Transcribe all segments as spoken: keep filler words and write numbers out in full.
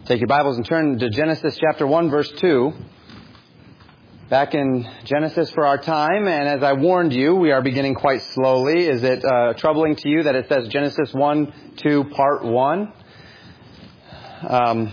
Take your Bibles and turn to Genesis chapter one, verse two. Back in Genesis for our time, and as I warned you, we are beginning quite slowly. Is it uh, troubling to you that it says Genesis one, two, part one? Um,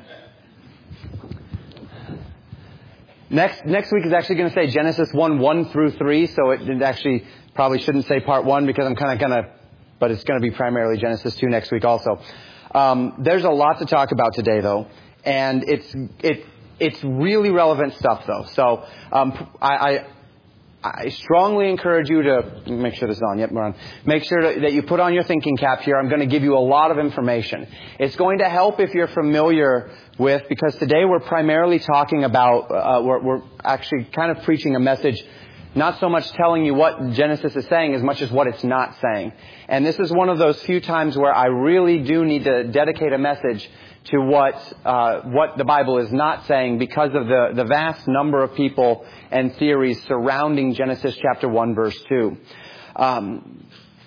next next week is actually going to say Genesis one, one through three, so it, it actually probably shouldn't say part one because I'm kind of going to, but it's going to be primarily Genesis two next week also. Um, there's a lot to talk about today, though, and it's it it's really relevant stuff, though. So um, I, I I strongly encourage you to make sure this is on. Yep, we're on. Make sure to, that you put on your thinking cap here. I'm going to give you a lot of information. It's going to help if you're familiar with, because today we're primarily talking about uh, we're, we're actually kind of preaching a message. Not so much telling you what Genesis is saying as much as what it's not saying. And this is one of those few times where I really do need to dedicate a message to what uh, what the Bible is not saying because of the, the vast number of people and theories surrounding Genesis chapter one, verse two. Um,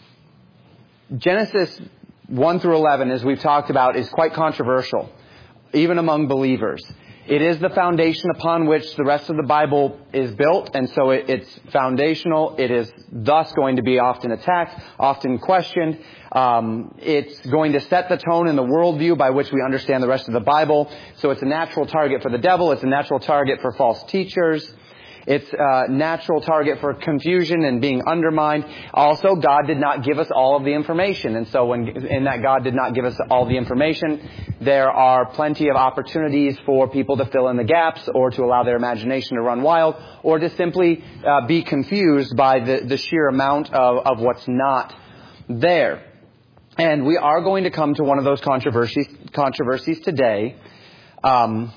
Genesis one through eleven, as we've talked about, is quite controversial, even among believers. It is the foundation upon which the rest of the Bible is built, and so it, it's foundational. It is thus going to be often attacked, often questioned. Um, it's going to set the tone in the worldview by which we understand the rest of the Bible. So it's a natural target for the devil. It's a natural target for false teachers. It's a natural target for confusion and being undermined. Also, God did not give us all of the information. And so when, in that God did not give us all the information, there are plenty of opportunities for people to fill in the gaps or to allow their imagination to run wild or to simply uh, be confused by the, the sheer amount of, of what's not there. And we are going to come to one of those controversies, controversies today. Um...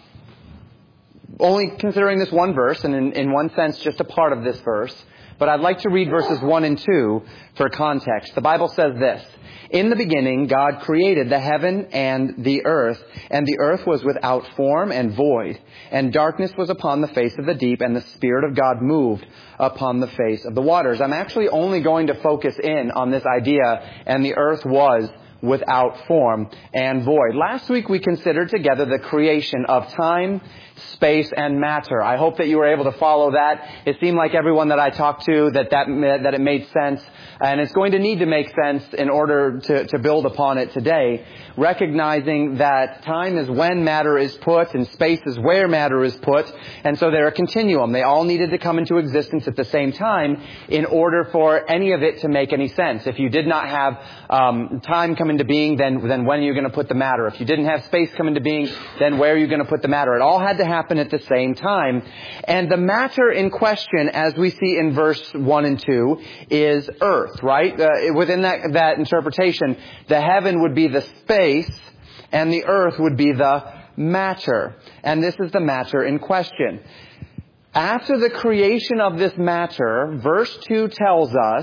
Only considering this one verse, and in, in one sense just a part of this verse. But I'd like to read verses one and two for context. The Bible says this: "In the beginning God created the heaven and the earth, and the earth was without form and void, and darkness was upon the face of the deep, and the Spirit of God moved upon the face of the waters." I'm actually only going to focus in on this idea, "and the earth was without form and void." Last week we considered together the creation of time, space, and matter. I hope that you were able to follow that. It seemed like everyone that I talked to that that, that it made sense, and it's going to need to make sense in order to, to build upon it today, recognizing that time is when matter is put and space is where matter is put, and so they're a continuum. They all needed to come into existence at the same time in order for any of it to make any sense. If you did not have um, time come into being, then, then when are you going to put the matter? If you didn't have space come into being, then where are you going to put the matter? It all had to happen at the same time. And the matter in question, as we see in verse one and two, is earth, right? Uh, within that, that interpretation, the heaven would be the space and the earth would be the matter. And this is the matter in question. After the creation of this matter, verse two tells us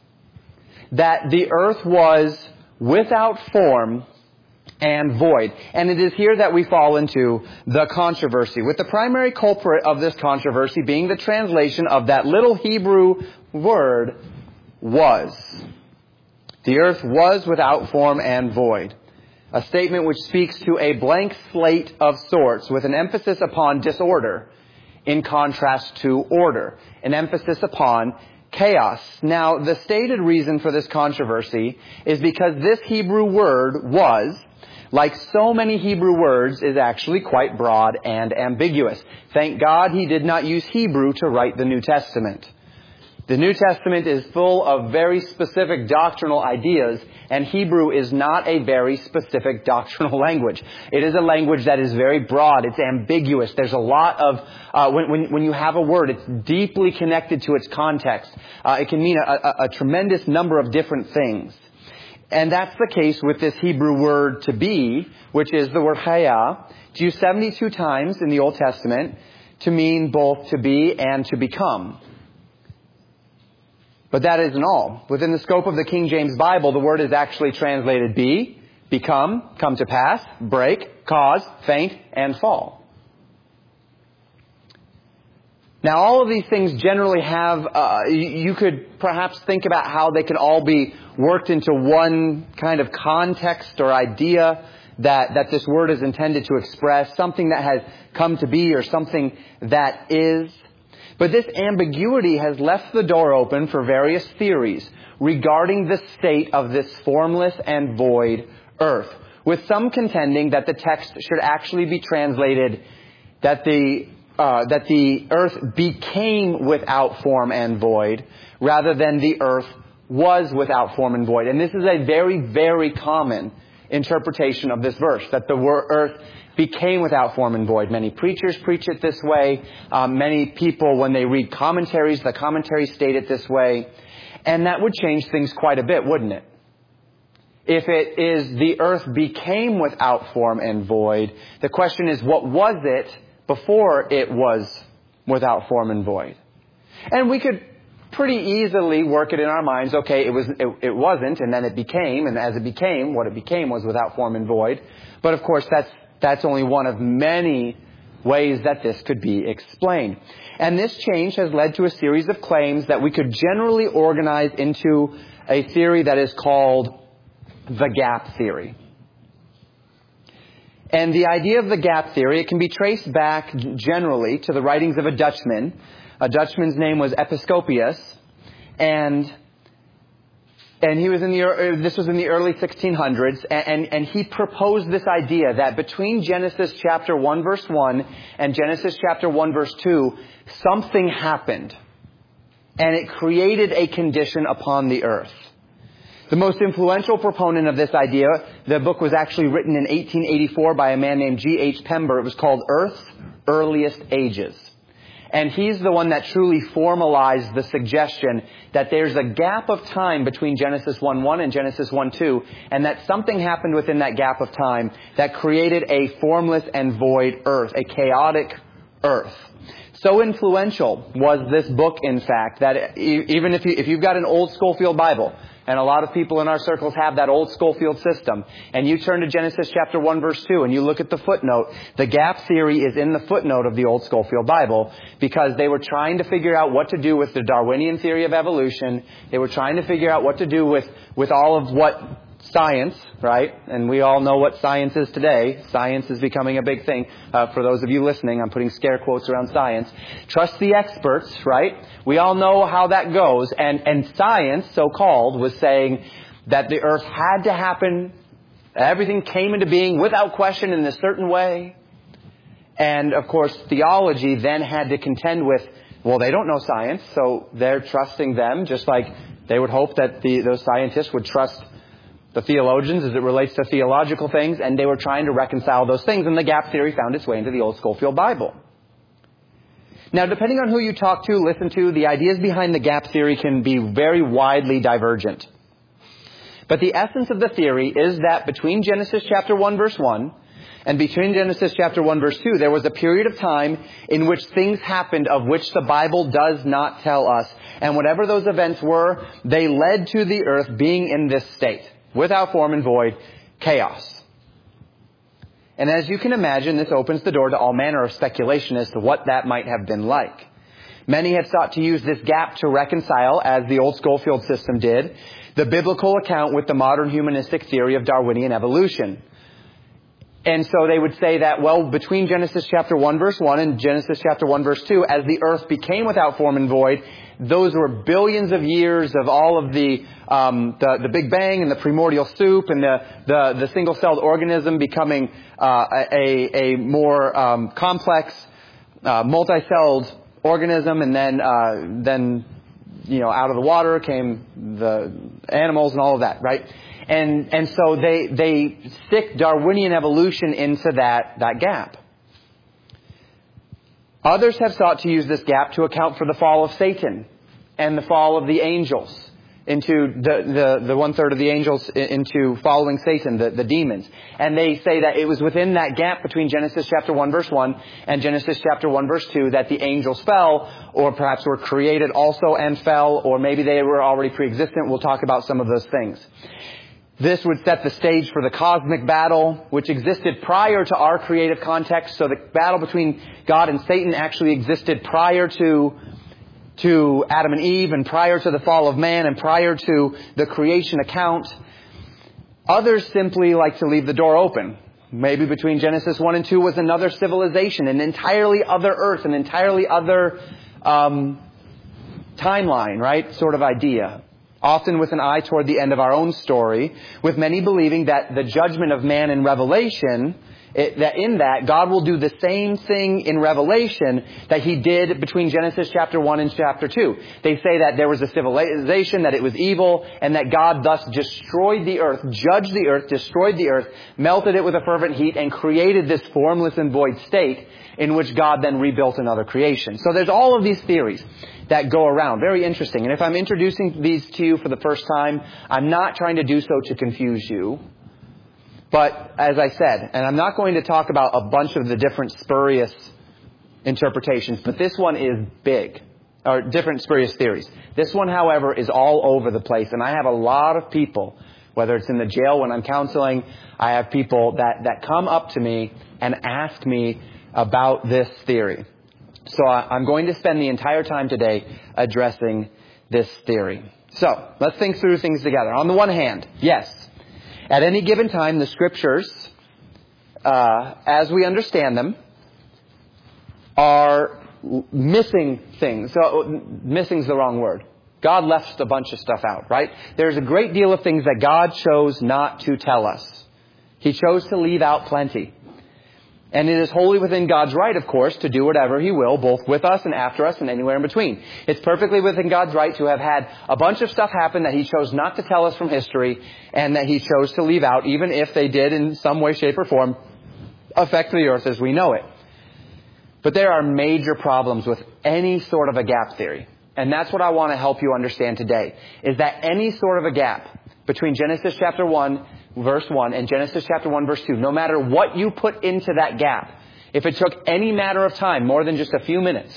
that the earth was without form and void. And it is here that we fall into the controversy, with the primary culprit of this controversy being the translation of that little Hebrew word, was. The earth was without form and void. A statement which speaks to a blank slate of sorts, with an emphasis upon disorder in contrast to order, an emphasis upon chaos. Now, the stated reason for this controversy is because this Hebrew word, was, like so many Hebrew words, is actually quite broad and ambiguous. Thank God he did not use Hebrew to write the New Testament. The New Testament is full of very specific doctrinal ideas, and Hebrew is not a very specific doctrinal language. It is a language that is very broad. It's ambiguous. There's a lot of, uh, when, when, when you have a word, it's deeply connected to its context. Uh, it can mean a, a, a tremendous number of different things. And that's the case with this Hebrew word to be, which is the word chaya. It's used seventy-two times in the Old Testament to mean both to be and to become. But that isn't all. Within the scope of the King James Bible, the word is actually translated be, become, come to pass, break, cause, faint, and fall. Now, all of these things generally have, uh, you could perhaps think about how they can all be worked into one kind of context or idea that, that this word is intended to express, something that has come to be or something that is. But this ambiguity has left the door open for various theories regarding the state of this formless and void earth, with some contending that the text should actually be translated that the uh, that the earth became without form and void, rather than the earth was without form and void. And this is a very, very common interpretation of this verse, that the earth became without form and void. Many preachers preach it this way. Um, many people, when they read commentaries, the commentaries state it this way. And that would change things quite a bit, wouldn't it? If it is the earth became without form and void, the question is, what was it before it was without form and void? And we could pretty easily work it in our minds. Okay, it was, it, it wasn't, and then it became, and as it became, what it became was without form and void. But of course, that's that's only one of many ways that this could be explained. And this change has led to a series of claims that we could generally organize into a theory that is called the gap theory. And the idea of the gap theory, it can be traced back generally to the writings of a Dutchman. A Dutchman's name was Episcopius, and and he was in the this was in the early sixteen hundreds, and, and and he proposed this idea that between Genesis chapter one verse one and Genesis chapter one verse two, something happened, and it created a condition upon the earth. The most influential proponent of this idea, the book was actually written in eighteen eighty-four by a man named G H Pember. It was called Earth's Earliest Ages. And he's the one that truly formalized the suggestion that there's a gap of time between Genesis one one and Genesis one two, and that something happened within that gap of time that created a formless and void earth, a chaotic earth. So influential was this book, in fact, that even if, you, if you've got an old Schofield Bible, and a lot of people in our circles have that old Schofield system, and you turn to Genesis chapter one verse two and you look at the footnote, the gap theory is in the footnote of the old Schofield Bible, because they were trying to figure out what to do with the Darwinian theory of evolution. They were trying to figure out what to do with, with all of what science, right? And we all know what science is today. Science is becoming a big thing. Uh, for those of you listening, I'm putting scare quotes around science. Trust the experts, right? We all know how that goes. And, and science, so-called, was saying that the earth had to happen. Everything came into being without question in a certain way. And, of course, theology then had to contend with, well, they don't know science, so they're trusting them, just like they would hope that the, those scientists would trust the theologians as it relates to theological things, and they were trying to reconcile those things, and the gap theory found its way into the old Schofield Bible. Now, depending on who you talk to, listen to, the ideas behind the gap theory can be very widely divergent. But the essence of the theory is that between Genesis chapter one verse one and between Genesis chapter one verse two, there was a period of time in which things happened of which the Bible does not tell us. And whatever those events were, they led to the earth being in this state, without form and void, chaos. And as you can imagine, this opens the door to all manner of speculation as to what that might have been like. Many have sought to use this gap to reconcile, as the old Schofield system did, the biblical account with the modern humanistic theory of Darwinian evolution. And so they would say that, well, between Genesis chapter one verse one and Genesis chapter one verse two, as the earth became without form and void, those were billions of years of all of the um, the, the Big Bang and the primordial soup and the the, the single-celled organism becoming uh, a a more um, complex uh, multi-celled organism, and then uh, then you know out of the water came the animals and all of that, right? And and so they they stick Darwinian evolution into that that gap. Others have sought to use this gap to account for the fall of Satan and the fall of the angels into the, the, the one-third of the angels into following Satan, the, the demons. And they say that it was within that gap between Genesis chapter one verse one and Genesis chapter one verse two that the angels fell, or perhaps were created also and fell, or maybe they were already pre-existent. We'll talk about some of those things. This would set the stage for the cosmic battle, which existed prior to our creative context. So the battle between God and Satan actually existed prior to, to Adam and Eve, and prior to the fall of man, and prior to the creation account. Others simply like to leave the door open Maybe between Genesis one and two was another civilization, an entirely other earth, an entirely other um, timeline, right? Sort of idea. Often with an eye toward the end of our own story, with many believing that the judgment of man in Revelation, it, that in that God will do the same thing in Revelation that He did between Genesis chapter one and chapter two. They say that there was a civilization, that it was evil, and that God thus destroyed the earth, judged the earth, destroyed the earth, melted it with a fervent heat, and created this formless and void state in which God then rebuilt another creation. So there's all of these theories that go around. Very interesting. And if I'm introducing these to you for the first time, I'm not trying to do so to confuse you. But as I said, and I'm not going to talk about a bunch of the different spurious interpretations, but this one is big, or different spurious theories. This one, however, is all over the place. And I have a lot of people, whether it's in the jail when I'm counseling, I have people that, that come up to me and ask me about this theory. So I'm going to spend the entire time today addressing this theory. So let's think through things together. On the one hand, yes, at any given time, the Scriptures, uh, as we understand them, are missing things. So missing is the wrong word. God left a bunch of stuff out, right? There's a great deal of things that God chose not to tell us. He chose to leave out plenty. And it is wholly within God's right, of course, to do whatever He will, both with us and after us and anywhere in between. It's perfectly within God's right to have had a bunch of stuff happen that He chose not to tell us from history and that He chose to leave out, even if they did in some way, shape, or form affect the earth as we know it. But there are major problems with any sort of a gap theory. And that's what I want to help you understand today, is that any sort of a gap between Genesis chapter one verse one and Genesis chapter one verse two, no matter what you put into that gap, if it took any matter of time, more than just a few minutes,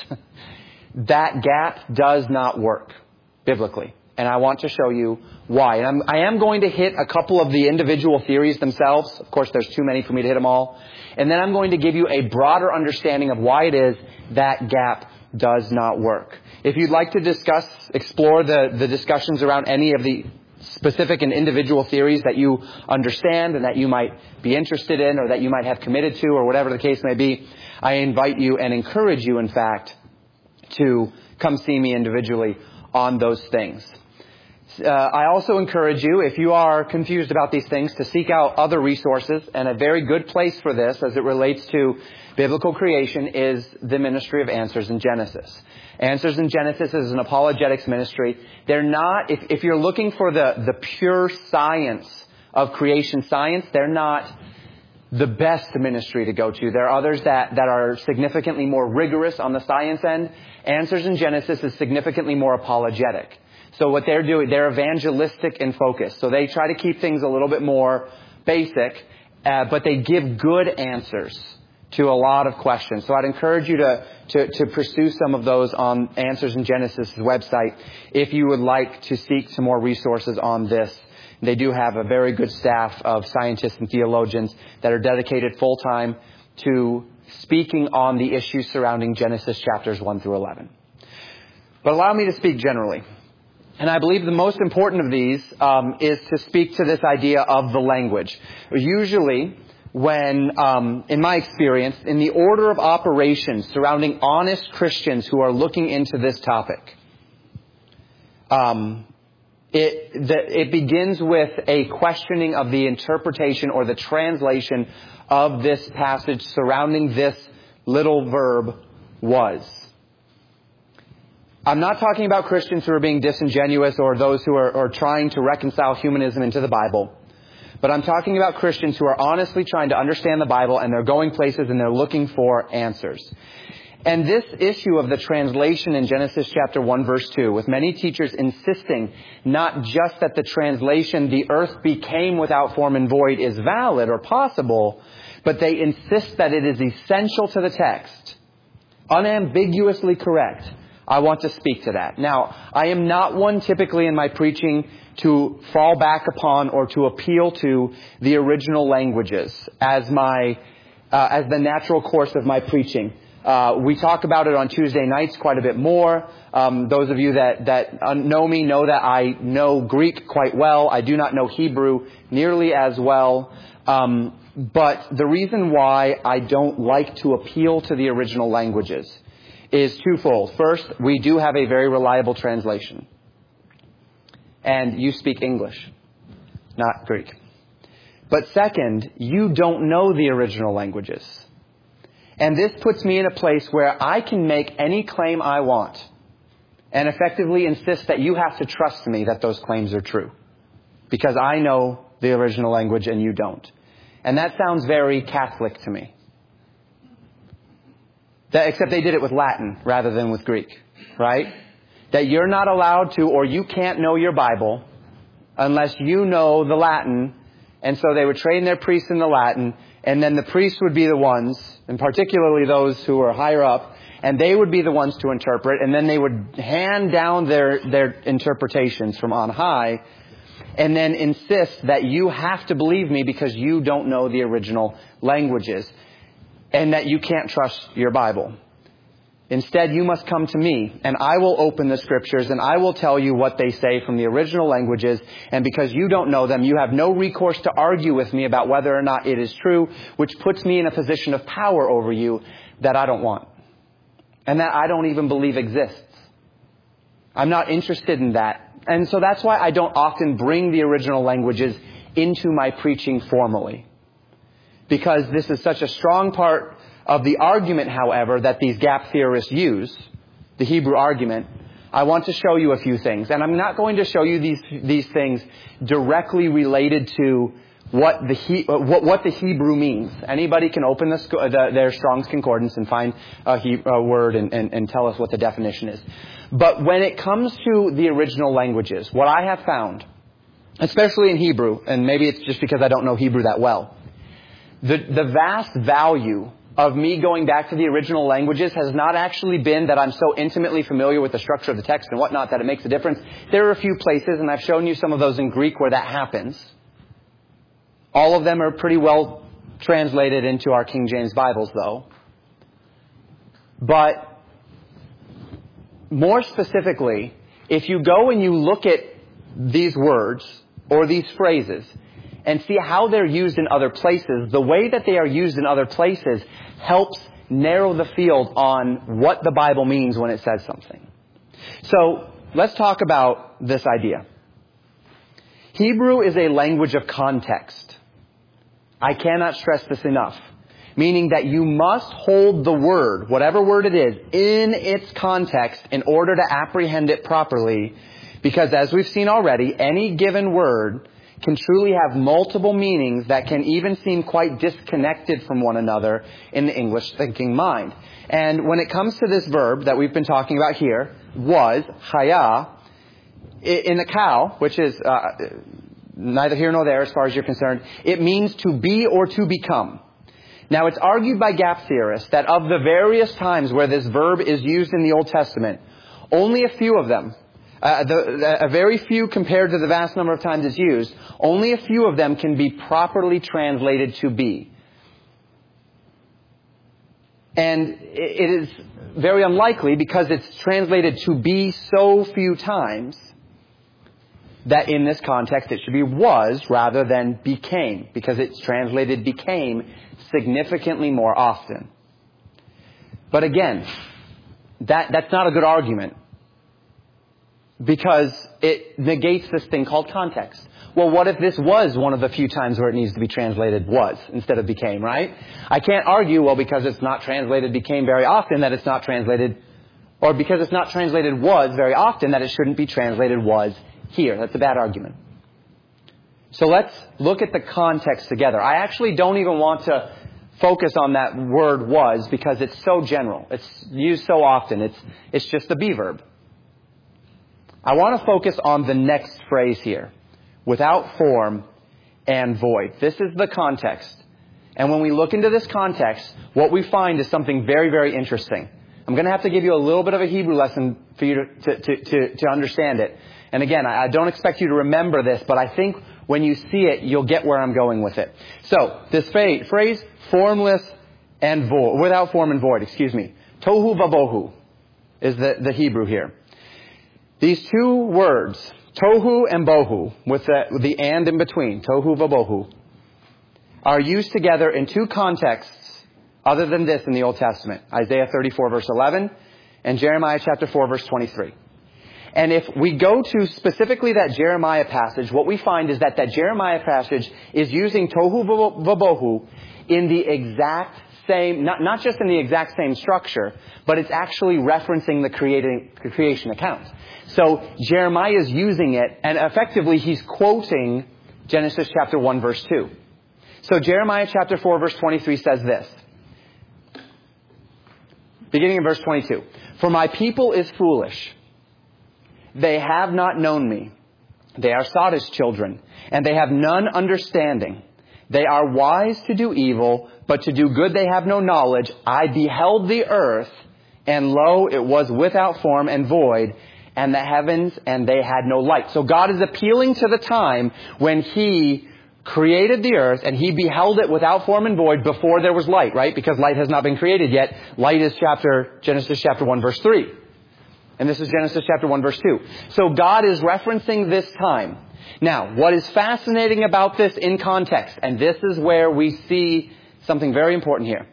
that gap does not work biblically. And I want to show you why. And I'm, I am going to hit a couple of the individual theories themselves. Of course, there's too many for me to hit them all. And then I'm going to give you a broader understanding of why it is that gap does not work. If you'd like to discuss, explore the, the discussions around any of the specific and individual theories that you understand and that you might be interested in or that you might have committed to or whatever the case may be, I invite you and encourage you, in fact, to come see me individually on those things. Uh, I also encourage you, if you are confused about these things, to seek out other resources. And a very good place for this, as it relates to biblical creation, is the Ministry of Answers in Genesis. Answers in Genesis is an apologetics ministry. They're not, if, if you're looking for the, the pure science of creation science, they're not the best ministry to go to. There are others that, that are significantly more rigorous on the science end. Answers in Genesis is significantly more apologetic. So what they're doing, they're evangelistic in focus. So they try to keep things a little bit more basic, uh, but they give good answers to a lot of questions. So I'd encourage you to, to, to pursue some of those on Answers in Genesis' website if you would like to seek some more resources on this. They do have a very good staff of scientists and theologians that are dedicated full-time to speaking on the issues surrounding Genesis chapters one through eleven. But allow me to speak generally. And I believe the most important of these um, is to speak to this idea of the language. Usually, when, um, in my experience, in the order of operations surrounding honest Christians who are looking into this topic, um, it, the, it begins with a questioning of the interpretation or the translation of this passage surrounding this little verb, was. I'm not talking about Christians who are being disingenuous or those who are, are trying to reconcile humanism into the Bible. But I'm talking about Christians who are honestly trying to understand the Bible, and they're going places and they're looking for answers. And this issue of the translation in Genesis chapter one verse two, with many teachers insisting not just that the translation, the earth became without form and void, is valid or possible, but they insist that it is essential to the text, unambiguously correct. I want to speak to that. Now, I am not one typically in my preaching to fall back upon or to appeal to the original languages as my uh, as the natural course of my preaching. Uh, we talk about it on Tuesday nights quite a bit more. Um, those of you that, that know me know that I know Greek quite well. I do not know Hebrew nearly as well. Um, but the reason why I don't like to appeal to the original languages is twofold. First, we do have a very reliable translation. And you speak English, not Greek. But second, you don't know the original languages. And this puts me in a place where I can make any claim I want and effectively insist that you have to trust me that those claims are true. Because I know the original language and you don't. And that sounds very Catholic to me. That, except they did it with Latin rather than with Greek, right? That you're not allowed to, or you can't know your Bible unless you know the Latin. And so they would train their priests in the Latin, and then the priests would be the ones, and particularly those who are higher up, and they would be the ones to interpret, and then they would hand down their, their interpretations from on high, and then insist that you have to believe me because you don't know the original languages, and that you can't trust your Bible. Instead, you must come to me, and I will open the Scriptures, and I will tell you what they say from the original languages. And because you don't know them, you have no recourse to argue with me about whether or not it is true, which puts me in a position of power over you that I don't want, and that I don't even believe exists. I'm not interested in that. And so that's why I don't often bring the original languages into my preaching formally. Because this is such a strong part of the argument, however, that these gap theorists use, the Hebrew argument. I want to show you a few things. And I'm not going to show you these these things directly related to what the he, what, what the Hebrew means. Anybody can open the, the, their Strong's Concordance and find a, he, a word and, and, and tell us what the definition is. But when it comes to the original languages, what I have found, especially in Hebrew, and maybe it's just because I don't know Hebrew that well, the, the vast value of me going back to the original languages has not actually been that I'm so intimately familiar with the structure of the text and whatnot that it makes a difference. There are a few places, and I've shown you some of those in Greek where that happens. All of them are pretty well translated into our King James Bibles, though. But more specifically, if you go and you look at these words or these phrases and see how they're used in other places, the way that they are used in other places helps narrow the field on what the Bible means when it says something. So let's talk about this idea. Hebrew is a language of context. I cannot stress this enough. Meaning that you must hold the word, whatever word it is, in its context in order to apprehend it properly. Because as we've seen already, any given word can truly have multiple meanings that can even seem quite disconnected from one another in the English thinking mind. And when it comes to this verb that we've been talking about here, was, chaya, in the cow, which is uh, neither here nor there as far as you're concerned, it means to be or to become. Now, it's argued by gap theorists that of the various times where this verb is used in the Old Testament, only a few of them, Uh, the, the, a very few compared to the vast number of times it's used, only a few of them can be properly translated to be. And it, it is very unlikely, because it's translated to be so few times, that in this context it should be was rather than became, because it's translated became significantly more often. But again, that, that's not a good argument, because it negates this thing called context. Well, what if this was one of the few times where it needs to be translated was instead of became, right? I can't argue, well, because it's not translated became very often, that it's not translated, or because it's not translated was very often, that it shouldn't be translated was here. That's a bad argument. So let's look at the context together. I actually don't even want to focus on that word was, because it's so general. It's used so often. It's, it's just a be verb. I want to focus on the next phrase here, without form and void. This is the context. And when we look into this context, what we find is something very, very interesting. I'm going to have to give you a little bit of a Hebrew lesson for you to, to, to, to understand it. And again, I don't expect you to remember this, but I think when you see it, you'll get where I'm going with it. So, this phrase, formless and void, without form and void, excuse me. Tohu vabohu is the, the Hebrew here. These two words, tohu and bohu, with the, with the and in between, tohu vabohu, are used together in two contexts other than this in the Old Testament. Isaiah thirty-four verse eleven and Jeremiah chapter four verse twenty-three. And if we go to specifically that Jeremiah passage, what we find is that that Jeremiah passage is using tohu vabohu in the exact same, not, not just in the exact same structure, but it's actually referencing the creating, creation account. So Jeremiah is using it, and effectively he's quoting Genesis chapter one verse two. So Jeremiah chapter four verse twenty-three says this. Beginning in verse twenty-two. For my people is foolish. They have not known me. They are Sodom's children, and they have none understanding. They are wise to do evil, but to do good they have no knowledge. I beheld the earth, and lo, it was without form and void, and the heavens, and they had no light. So God is appealing to the time when He created the earth, and He beheld it without form and void before there was light, right? Because light has not been created yet. Light is chapter Genesis chapter one verse three. And this is Genesis chapter one verse two. So God is referencing this time. Now, what is fascinating about this in context, and this is where we see something very important here.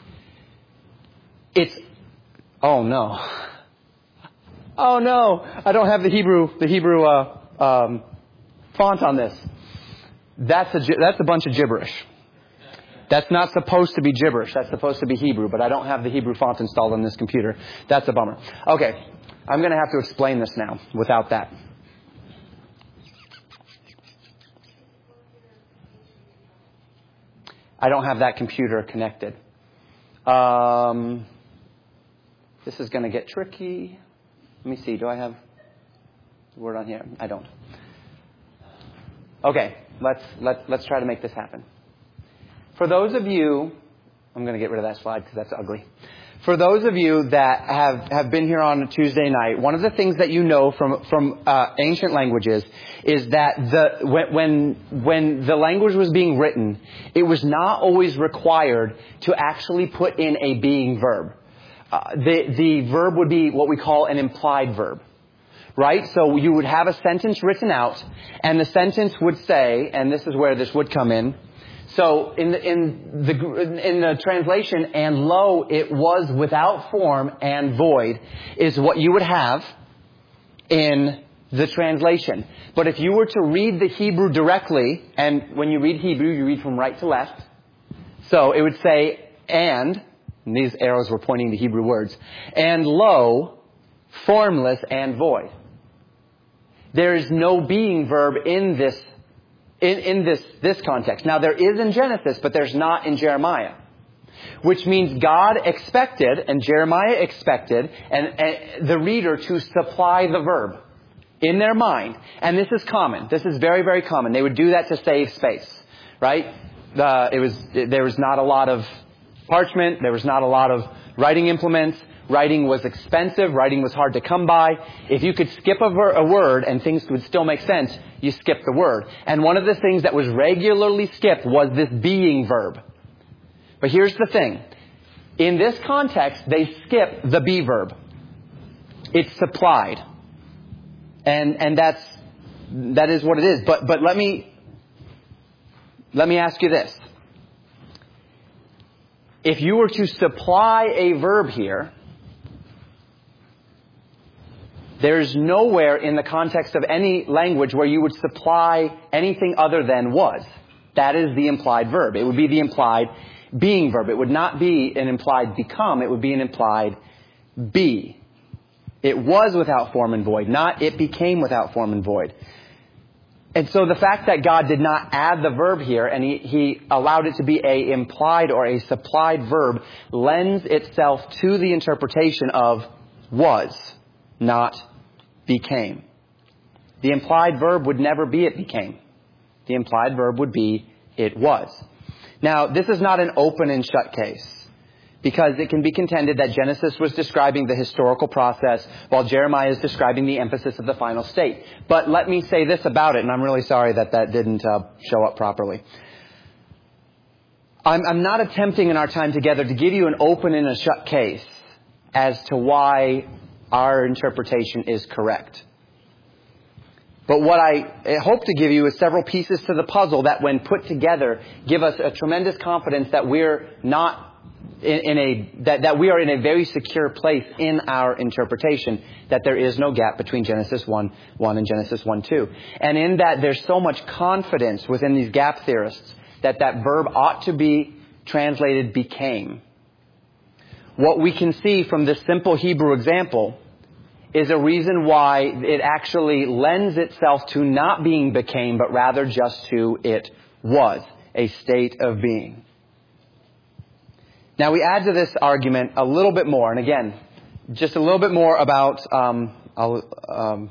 It's, oh no. Oh no, I don't have the Hebrew, the Hebrew uh, um, font on this. That's a, that's a bunch of gibberish. That's not supposed to be gibberish. That's supposed to be Hebrew, but I don't have the Hebrew font installed on this computer. That's a bummer. Okay, I'm going to have to explain this now without that. I don't have that computer connected. Um, this is going to get tricky. Let me see. Do I have the word on here? I don't. Okay, let's let's let's try to make this happen. For those of you, I'm going to get rid of that slide because that's ugly. For those of you that have, have been here on a Tuesday night, one of the things that you know from from uh, ancient languages is that the when, when when the language was being written, it was not always required to actually put in a being verb. Uh, the the verb would be what we call an implied verb. Right? So you would have a sentence written out, and the sentence would say, and this is where this would come in. So in the, in the, in the translation, and lo, it was without form and void, is what you would have in the translation. But if you were to read the Hebrew directly, and when you read Hebrew, you read from right to left. So it would say, and, and these arrows were pointing to Hebrew words, and lo, formless and void. There is no being verb in this in, in this, this context. Now, there is in Genesis, but there's not in Jeremiah. Which means God expected, and Jeremiah expected, and, and the reader to supply the verb in their mind. And this is common. This is very, very common. They would do that to save space, right? Uh, it was there was not a lot of parchment. There was not a lot of writing implements. Writing was expensive. Writing was hard to come by. If you could skip a, ver- a word and things would still make sense, you skip the word. And one of the things that was regularly skipped was this being verb. But here's the thing. In this context, they skip the be verb. It's supplied. And and that's that is what it is. But but let me let me ask you this. If you were to supply a verb here, there's nowhere in the context of any language where you would supply anything other than was. That is the implied verb. It would be the implied being verb. It would not be an implied become. It would be an implied be. It was without form and void, not it became without form and void. And so the fact that God did not add the verb here and he, he allowed it to be a implied or a supplied verb lends itself to the interpretation of was, not became. The implied verb would never be it became. The implied verb would be it was. Now, this is not an open and shut case, because it can be contended that Genesis was describing the historical process while Jeremiah is describing the emphasis of the final state. But let me say this about it, and I'm really sorry that that didn't uh, show up properly. I'm, I'm not attempting in our time together to give you an open and a shut case as to why our interpretation is correct. But what I hope to give you is several pieces to the puzzle that, when put together, give us a tremendous confidence that we're not in, in a that, that we are in a very secure place in our interpretation, that there is no gap between Genesis one one and Genesis one two. And in that, there's so much confidence within these gap theorists that that verb ought to be translated became. What we can see from this simple Hebrew example is a reason why it actually lends itself to not being became, but rather just to it was, a state of being. Now we add to this argument a little bit more, and again, just a little bit more about, um, I'll, um,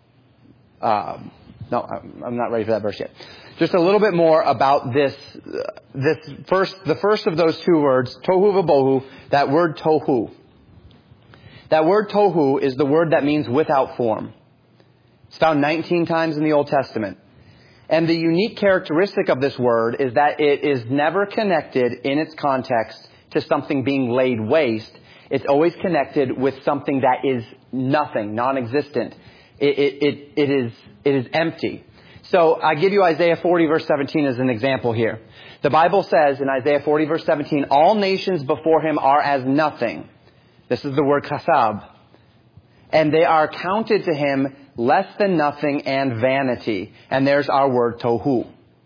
uh, no, I'm not ready for that verse yet. Just a little bit more about this, uh, this first, the first of those two words, tohu v'bohu, that word tohu. That word tohu is the word that means without form. It's found nineteen times in the Old Testament. And the unique characteristic of this word is that it is never connected in its context to something being laid waste. It's always connected with something that is nothing, non-existent. It, it, it, it is, it is empty. So I give you Isaiah forty verse seventeen as an example here. The Bible says in Isaiah forty verse seventeen, all nations before him are as nothing. This is the word kasab. And they are counted to him less than nothing and vanity. And there's our word tohu.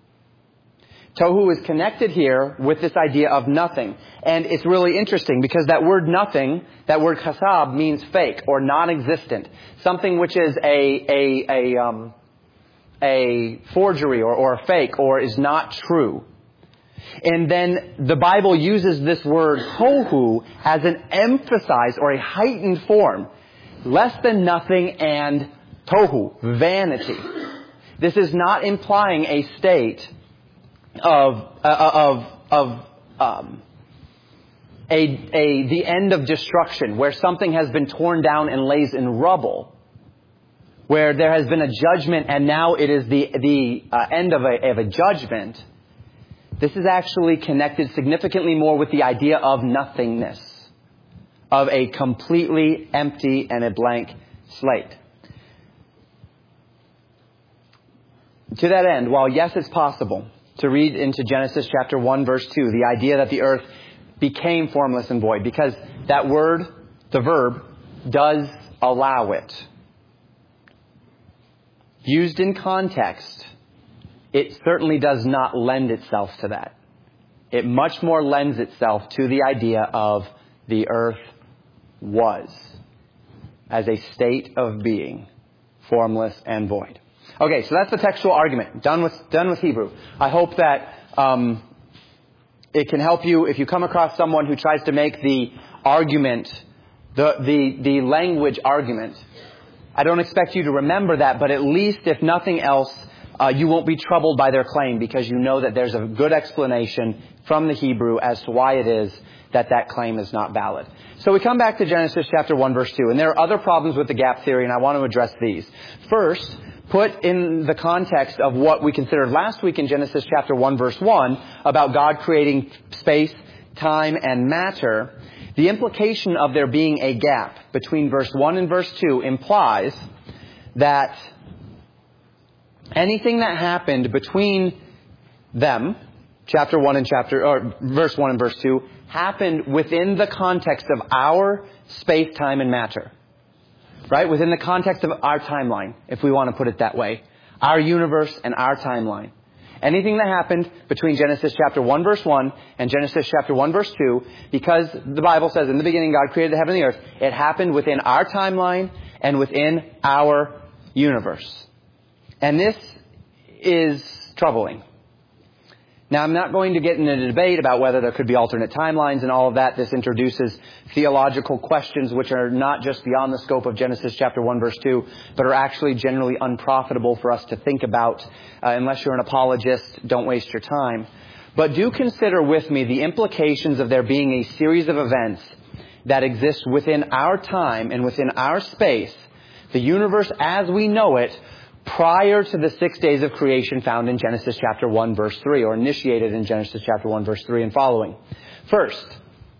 Tohu is connected here with this idea of nothing. And it's really interesting because that word nothing, that word kasab, means fake or non-existent. Something which is a a a um a forgery or, or a fake or is not true. And then the Bible uses this word tohu as an emphasized or a heightened form. Less than nothing and tohu, vanity. This is not implying a state of uh, of of um, a a the end of destruction, where something has been torn down and lays in rubble, where there has been a judgment and now it is the the uh, end of a of a judgment. This is actually connected significantly more with the idea of nothingness, of a completely empty and a blank slate. To that end, while yes, it's possible to read into Genesis chapter one, verse two, the idea that the earth became formless and void, because that word, the verb, does allow it. Used in context, it certainly does not lend itself to that. It much more lends itself to the idea of the earth was, as a state of being, formless and void. Okay, so that's the textual argument. Done with done with Hebrew. I hope that um, it can help you if you come across someone who tries to make the argument, the the the language argument. I don't expect you to remember that, but at least, if nothing else, uh, you won't be troubled by their claim, because you know that there's a good explanation from the Hebrew as to why it is that that claim is not valid. So we come back to Genesis chapter one, verse two, and there are other problems with the gap theory, and I want to address these. First, put in the context of what we considered last week in Genesis chapter one, verse one, about God creating space, time, and matter, the implication of there being a gap between verse one and verse two implies that anything that happened between them, chapter one and chapter, or verse one and verse two, happened within the context of our space, time, and matter. Right? Within the context of our timeline, if we want to put it that way. Our universe and our timeline. Anything that happened between Genesis chapter one, verse one and Genesis chapter one, verse two, because the Bible says in the beginning God created the heaven and the earth, it happened within our timeline and within our universe. And this is troubling. Now, I'm not going to get into a debate about whether there could be alternate timelines and all of that. This introduces theological questions which are not just beyond the scope of Genesis chapter one, verse two, but are actually generally unprofitable for us to think about. Uh, unless you're an apologist, don't waste your time. But do consider with me the implications of there being a series of events that exist within our time and within our space, the universe as we know it, prior to the six days of creation found in Genesis chapter one, verse three, or initiated in Genesis chapter one, verse three and following. First,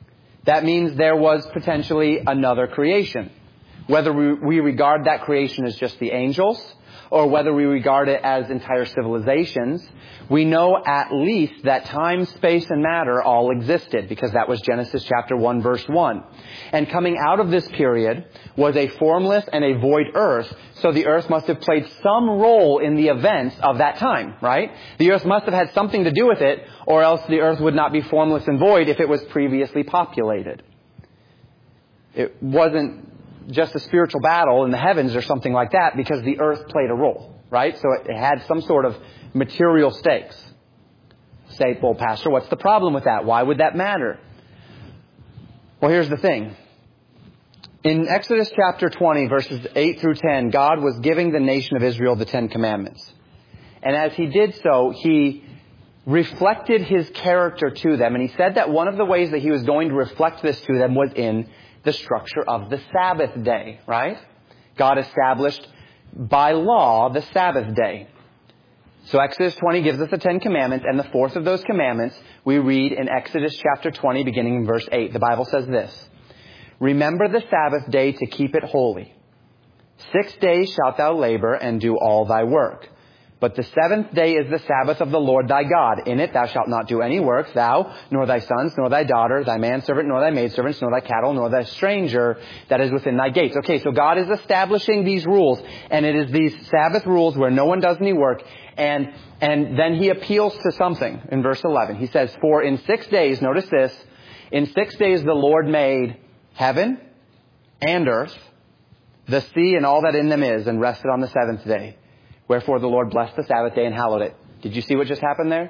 that means there was potentially another creation. Whether we, we regard that creation as just the angels, or whether we regard it as entire civilizations, we know at least that time, space, and matter all existed, because that was Genesis chapter one, verse one. And coming out of this period was a formless and a void earth, so the earth must have played some role in the events of that time, right? The earth must have had something to do with it, or else the earth would not be formless and void if it was previously populated. It wasn't just a spiritual battle in the heavens or something like that, because the earth played a role, right? So it had some sort of material stakes. Say, well, Pastor, what's the problem with that? Why would that matter? Well, here's the thing. In Exodus chapter twenty, verses eight through ten, God was giving the nation of Israel the Ten Commandments. And as He did so, He reflected His character to them. And He said that one of the ways that He was going to reflect this to them was in the structure of the Sabbath day, right? God established by law the Sabbath day. So Exodus twenty gives us the Ten Commandments, and the fourth of those commandments we read in Exodus chapter twenty, beginning in verse eight. The Bible says this: "Remember the Sabbath day to keep it holy. Six days shalt thou labor and do all thy work. But the seventh day is the Sabbath of the Lord thy God. In it thou shalt not do any work, thou, nor thy sons, nor thy daughter, thy manservant, nor thy maidservants, nor thy cattle, nor thy stranger that is within thy gates." Okay, so God is establishing these rules, and it is these Sabbath rules where no one does any work, and and then He appeals to something in verse eleven. He says, "For in six days," notice this, "in six days the Lord made heaven and earth, the sea and all that in them is, and rested on the seventh day. Wherefore the Lord blessed the Sabbath day and hallowed it." Did you see what just happened there?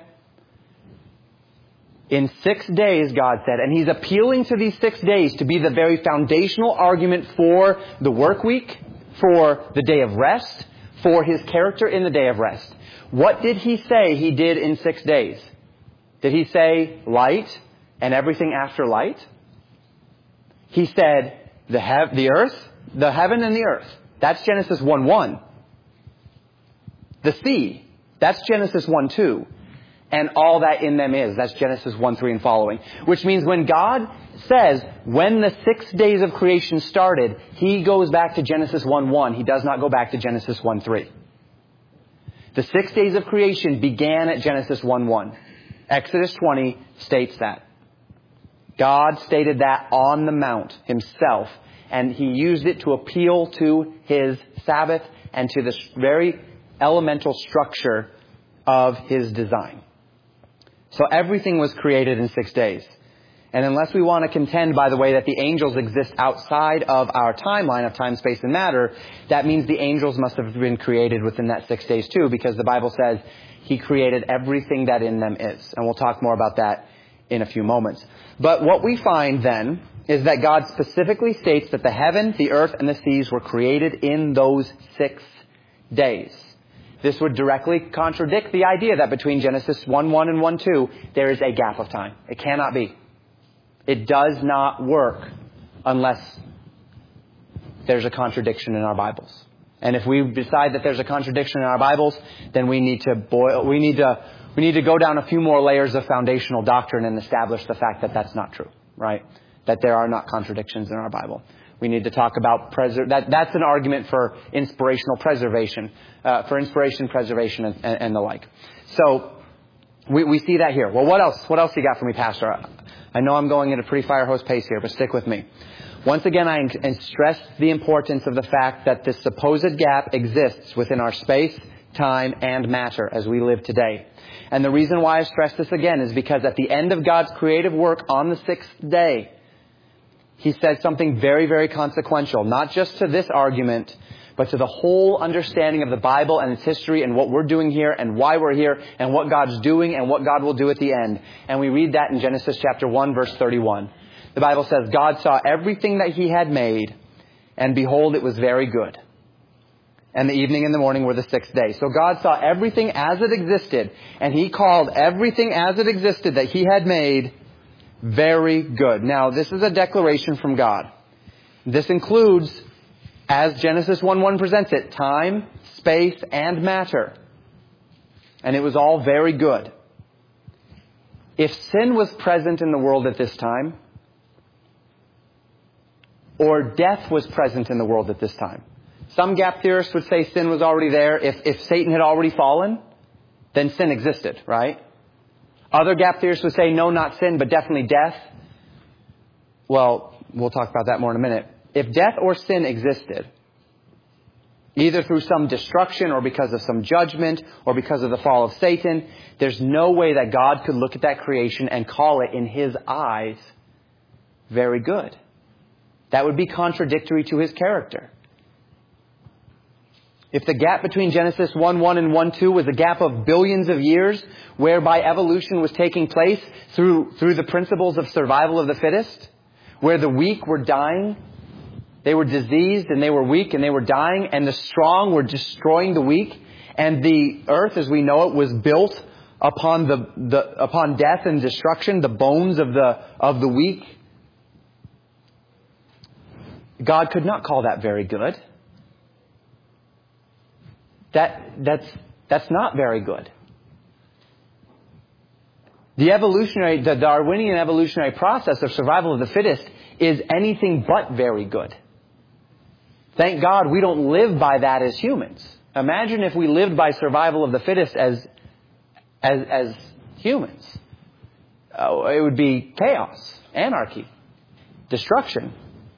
In six days, God said, and He's appealing to these six days to be the very foundational argument for the work week, for the day of rest, for His character in the day of rest. What did He say He did in six days? Did He say light and everything after light? He said the hev- the earth, the heaven and the earth. That's Genesis one one. The sea, that's Genesis one two. And all that in them is, that's Genesis one three and following. Which means when God says, when the six days of creation started, He goes back to Genesis one one. He does not go back to Genesis one three. The six days of creation began at Genesis one one. Exodus twenty states that. God stated that on the mount Himself, and He used it to appeal to His Sabbath and to the very elemental structure of His design. So everything was created in six days. And unless we want to contend, by the way, that the angels exist outside of our timeline of time, space, and matter, that means the angels must have been created within that six days too, because the Bible says He created everything that in them is. And we'll talk more about that in a few moments. But what we find then is that God specifically states that the heaven, the earth, and the seas were created in those six days. This would directly contradict the idea that between Genesis one one and one two, there is a gap of time. It cannot be. It does not work unless there's a contradiction in our Bibles. And if we decide that there's a contradiction in our Bibles, then we need to boil, we need to, we need to go down a few more layers of foundational doctrine and establish the fact that that's not true, right? That there are not contradictions in our Bible. We need to talk about preser- that. That's an argument for inspirational preservation, uh, for inspiration, preservation, and, and, and the like. So we, we see that here. Well, what else? What else you got for me, Pastor? I know I'm going at a pretty fire hose pace here, but stick with me. Once again, I stress the importance of the fact that this supposed gap exists within our space, time, and matter as we live today. And the reason why I stress this again is because at the end of God's creative work on the sixth day, He said something very, very consequential, not just to this argument, but to the whole understanding of the Bible and its history and what we're doing here and why we're here and what God's doing and what God will do at the end. And we read that in Genesis chapter one, verse thirty-one. The Bible says, "God saw everything that He had made, and behold, it was very good. And the evening and the morning were the sixth day." So God saw everything as it existed, and He called everything as it existed that He had made very good. Now, this is a declaration from God. This includes, as Genesis one one presents it, time, space, and matter. And it was all very good. If sin was present in the world at this time, or death was present in the world at this time. Some gap theorists would say sin was already there. If, if Satan had already fallen, then sin existed, right? Other gap theorists would say, no, not sin, but definitely death. Well, we'll talk about that more in a minute. If death or sin existed, either through some destruction or because of some judgment or because of the fall of Satan, there's no way that God could look at that creation and call it in His eyes very good. That would be contradictory to His character. If the gap between Genesis one one and one two was a gap of billions of years, whereby evolution was taking place through, through the principles of survival of the fittest, where the weak were dying, they were diseased and they were weak and they were dying, and the strong were destroying the weak, and the earth as we know it was built upon the, the upon death and destruction, the bones of the of the weak. God could not call that very good. That that's that's not very good. The evolutionary, the Darwinian evolutionary process of survival of the fittest is anything but very good. Thank God we don't live by that as humans. Imagine if we lived by survival of the fittest as as, as humans. Oh, it would be chaos, anarchy, destruction.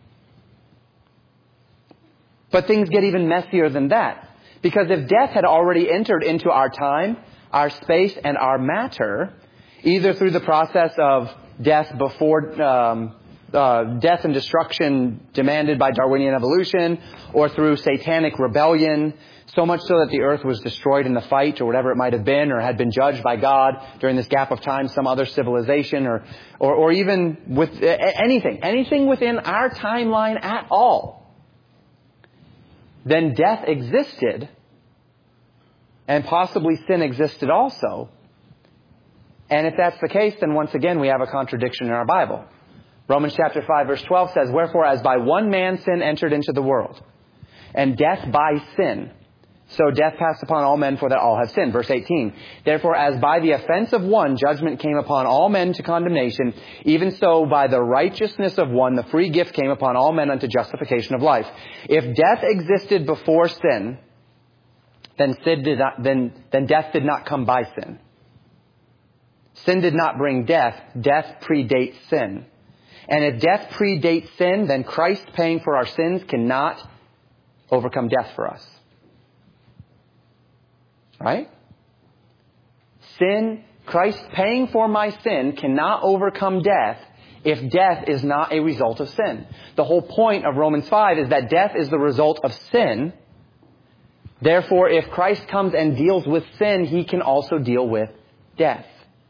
But things get even messier than that. Because if death had already entered into our time, our space, and our matter, either through the process of death before um, uh, death and destruction demanded by Darwinian evolution, or through satanic rebellion, so much so that the earth was destroyed in the fight, or whatever it might have been, or had been judged by God during this gap of time, some other civilization, or or, or even with uh, anything, anything within our timeline at all, then death existed, and possibly sin existed also. And if that's the case, then once again we have a contradiction in our Bible. Romans chapter five verse twelve says, wherefore as by one man sin entered into the world, and death by sin, so death passed upon all men, for that all have sinned. Verse eighteen, therefore as by the offense of one judgment came upon all men to condemnation, even so by the righteousness of one the free gift came upon all men unto justification of life. If death existed before sin, then sin did not, then, then death did not come by sin. Sin did not bring death. Death predates sin. And if death predates sin, then Christ paying for our sins cannot overcome death for us. Right? Sin, Christ paying for my sin cannot overcome death if death is not a result of sin. The whole point of Romans five is that death is the result of sin. Therefore, if Christ comes and deals with sin, He can also deal with death.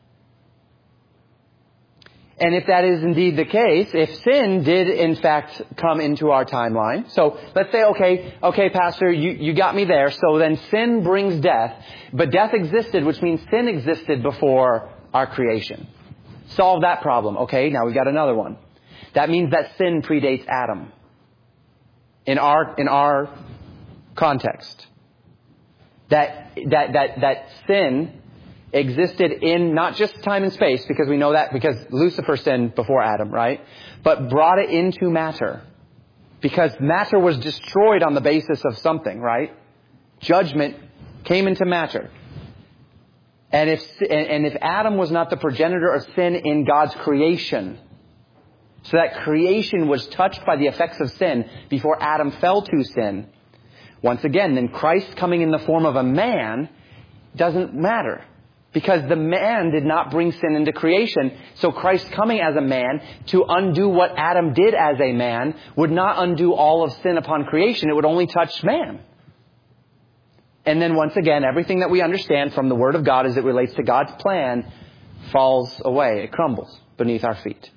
And if that is indeed the case, if sin did in fact come into our timeline, so let's say, okay, okay, Pastor, you, you got me there, so then sin brings death, but death existed, which means sin existed before our creation. Solve that problem. Okay, now we've got another one. That means that sin predates Adam. In our, in our context. That, that, that, that sin existed in not just time and space, because we know that because Lucifer sinned before Adam, right? But brought it into matter. Because matter was destroyed on the basis of something, right? Judgment came into matter. And if, and if Adam was not the progenitor of sin in God's creation, so that creation was touched by the effects of sin before Adam fell to sin, once again, then Christ coming in the form of a man doesn't matter. Because the man did not bring sin into creation. So Christ coming as a man to undo what Adam did as a man would not undo all of sin upon creation. It would only touch man. And then once again, everything that we understand from the Word of God as it relates to God's plan falls away. It crumbles beneath our feet.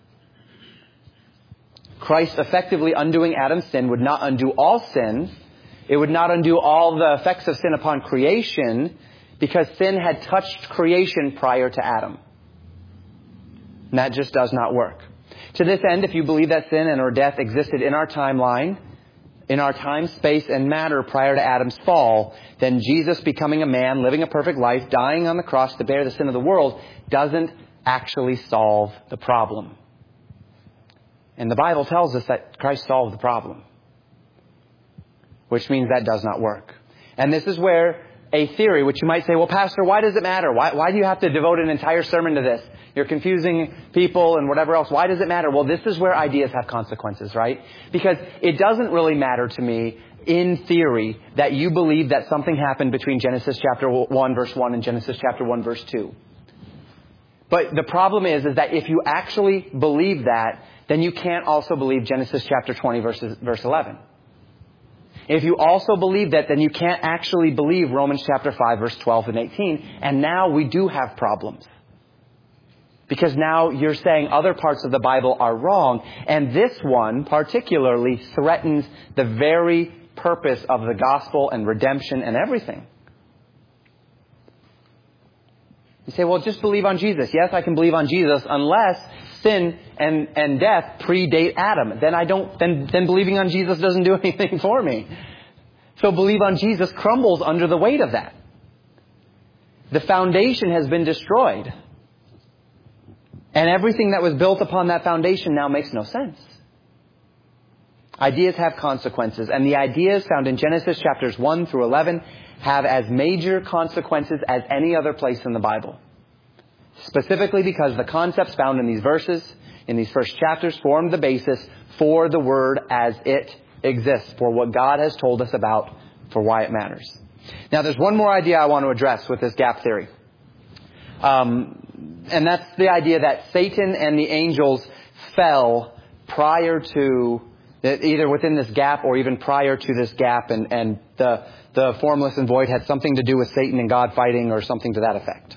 Christ effectively undoing Adam's sin would not undo all sin. It would not undo all the effects of sin upon creation, because sin had touched creation prior to Adam. And that just does not work. To this end, if you believe that sin and or death existed in our timeline, in our time, space, and matter prior to Adam's fall, then Jesus becoming a man, living a perfect life, dying on the cross to bear the sin of the world, doesn't actually solve the problem. And the Bible tells us that Christ solved the problem, which means that does not work. And this is where a theory, which you might say, well, Pastor, why does it matter? Why, why do you have to devote an entire sermon to this? You're confusing people and whatever else. Why does it matter? Well, this is where ideas have consequences, right? Because it doesn't really matter to me in theory that you believe that something happened between Genesis chapter one verse one and Genesis chapter one verse two. But the problem is, is that if you actually believe that, then you can't also believe Genesis chapter twenty verses, verse eleven. If you also believe that, then you can't actually believe Romans chapter five verse twelve and eighteen. And now we do have problems. Because now you're saying other parts of the Bible are wrong. And this one particularly threatens the very purpose of the gospel and redemption and everything. You say, well, just believe on Jesus. Yes, I can believe on Jesus unless sin and, and death predate Adam. Then I don't, then, then believing on Jesus doesn't do anything for me. So believe on Jesus crumbles under the weight of that. The foundation has been destroyed. And everything that was built upon that foundation now makes no sense. Ideas have consequences. And the ideas found in Genesis chapters one through eleven have as major consequences as any other place in the Bible. Specifically because the concepts found in these verses, in these first chapters, form the basis for the Word as it exists, for what God has told us about, for why it matters. Now, there's one more idea I want to address with this gap theory. Um, and that's the idea that Satan and the angels fell prior to, either within this gap or even prior to this gap, and, and the, the formless and void had something to do with Satan and God fighting or something to that effect.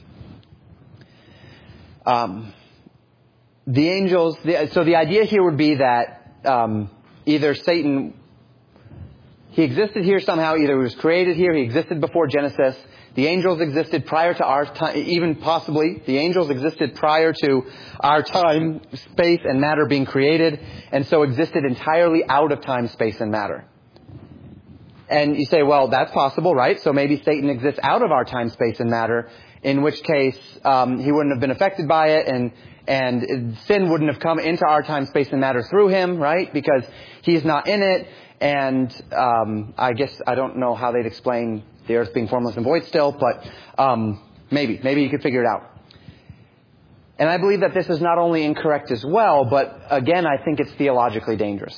Um, the angels, the, so the idea here would be that um, either Satan, he existed here somehow, either he was created here, he existed before Genesis. The angels existed prior to our time, even possibly, the angels existed prior to our time, space, and matter being created, and so existed entirely out of time, space, and matter. And you say, well, that's possible, right? So maybe Satan exists out of our time, space, and matter, in which case um, he wouldn't have been affected by it, and and sin wouldn't have come into our time, space, and matter through him, right? Because he's not in it, and um, I guess I don't know how they'd explain the earth being formless and void still, but um, maybe. Maybe you could figure it out. And I believe that this is not only incorrect as well, but again, I think it's theologically dangerous.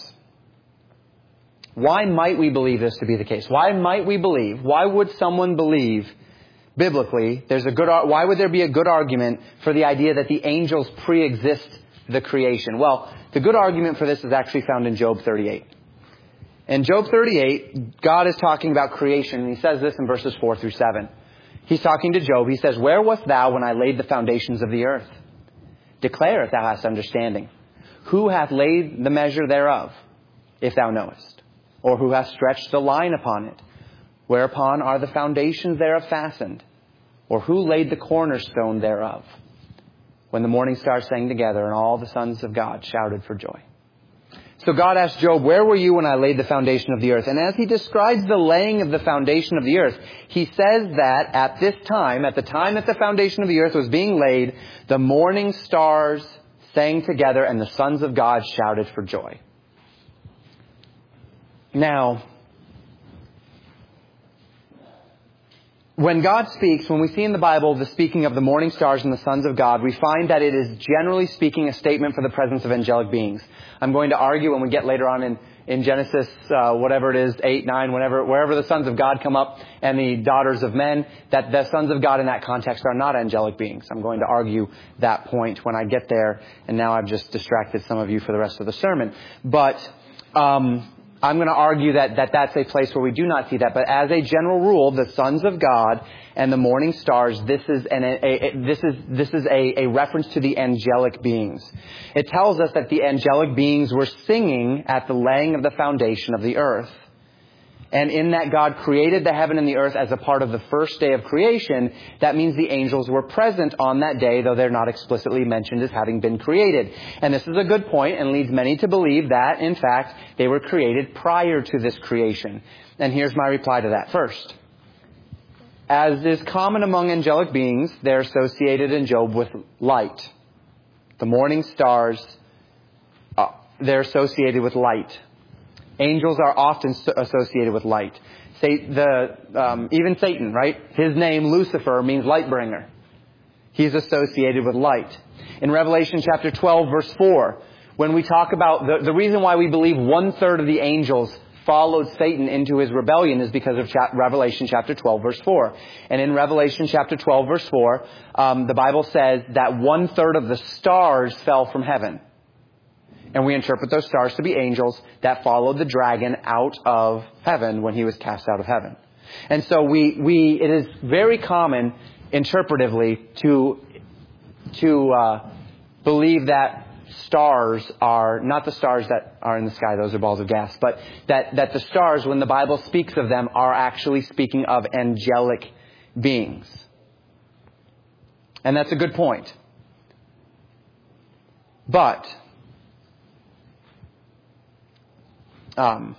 Why might we believe this to be the case? Why might we believe? Why would someone believe, biblically, there's a good, why would there be a good argument for the idea that the angels pre-exist the creation? Well, the good argument for this is actually found in Job thirty-eight. In Job thirty-eight, God is talking about creation, and he says this in verses four through seven. He's talking to Job. He says, "Where wast thou when I laid the foundations of the earth? Declare if thou hast understanding. Who hath laid the measure thereof, if thou knowest? Or who hath stretched the line upon it? Whereupon are the foundations thereof fastened? Or who laid the cornerstone thereof? When the morning stars sang together, and all the sons of God shouted for joy." So God asked Job, "Where were you when I laid the foundation of the earth?" And as he describes the laying of the foundation of the earth, he says that at this time, at the time that the foundation of the earth was being laid, the morning stars sang together and the sons of God shouted for joy. Now, when God speaks, when we see in the Bible the speaking of the morning stars and the sons of God, we find that it is generally speaking a statement for the presence of angelic beings. I'm going to argue when we get later on in, in Genesis, uh, whatever it is, eight, nine, whenever, wherever the sons of God come up and the daughters of men, that the sons of God in that context are not angelic beings. I'm going to argue that point when I get there, and now I've just distracted some of you for the rest of the sermon. But um I'm going to argue that, that that's a place where we do not see that. But as a general rule, the sons of God and the morning stars, this is an, a, a, this is, this is a, a reference to the angelic beings. It tells us that the angelic beings were singing at the laying of the foundation of the earth. And in that God created the heaven and the earth as a part of the first day of creation, that means the angels were present on that day, though they're not explicitly mentioned as having been created. And this is a good point and leads many to believe that, in fact, they were created prior to this creation. And here's my reply to that. First, as is common among angelic beings, they're associated in Job with light. The morning stars, uh, they're associated with light. Angels are often associated with light. Say the um, even Satan, right? His name, Lucifer, means light bringer. He's associated with light. In Revelation chapter twelve, verse four, when we talk about the, the reason why we believe one-third of the angels followed Satan into his rebellion is because of cha- Revelation chapter twelve, verse four. And in Revelation chapter twelve, verse four, um, the Bible says that one-third of the stars fell from heaven. And we interpret those stars to be angels that followed the dragon out of heaven when he was cast out of heaven. And so we, we it is very common interpretively to, to uh, believe that stars are, not the stars that are in the sky, those are balls of gas, but that, that the stars, when the Bible speaks of them, are actually speaking of angelic beings. And that's a good point. But, um,